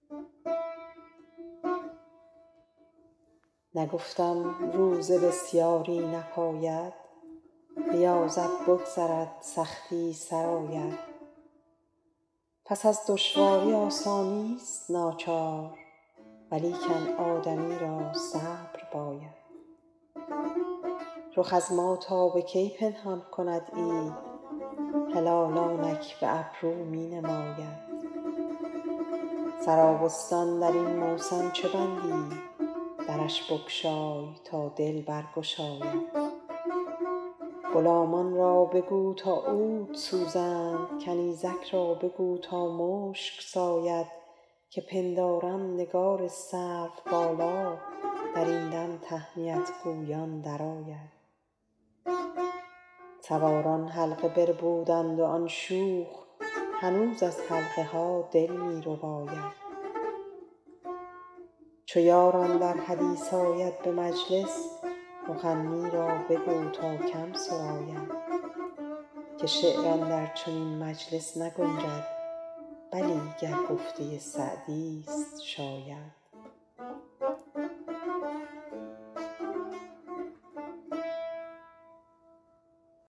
نگفتم روز بسیاری نپاید، ریاضت بگذرد سختی سرآید. پس از دشواری آسانیست ناچار، ولیکن آدمی را صبر باید. رخ از ما تا به کی پنهان کند عید، هلال آنک به ابرو می نماید. سرابستان در این موسم چه بندی، درش بگشای تا دل برگشاید. غلامان را بگو تا عود سوزند، کنیزک را بگو تا مشک ساید. که پندارم نگار سروبالا، در این دم تهنیت گویان درآید. سواران حلقه بربودند و آن شوخ، هنوز از حلقه ها دل می رباید. چو یار اندر حدیث آید به مجلس، مغنی را بگو تا کم سراید. که شعر اندر چنین مجلس نگنجد، بلی گر گفته سعدیست شاید.